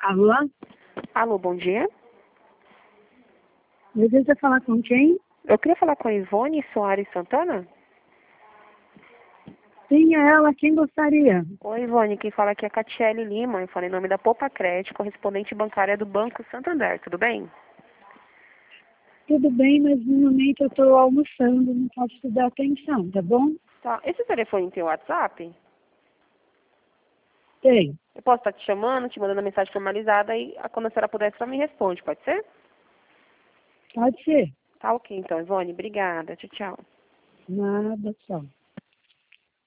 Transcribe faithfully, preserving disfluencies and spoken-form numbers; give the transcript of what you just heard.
Alô? Alô, bom dia. Deseja falar com quem? Eu queria falar com a Ivone Soares Santana. Sim, é ela. Quem gostaria? Oi, Ivone, quem fala aqui é a Catiele Lima. Eu falei em nome da Poupa Crédito, correspondente bancária do Banco Santander. Tudo bem? Tudo bem, mas no momento eu estou almoçando, não posso te dar atenção, tá bom? Tá. Esse telefone tem WhatsApp? Tem. Eu posso estar te chamando, te mandando a mensagem formalizada e a- quando a senhora puder, só me responde, pode ser? Pode ser. Tá ok, então, Ivone. Obrigada. Tchau, tchau. Nada, tchau.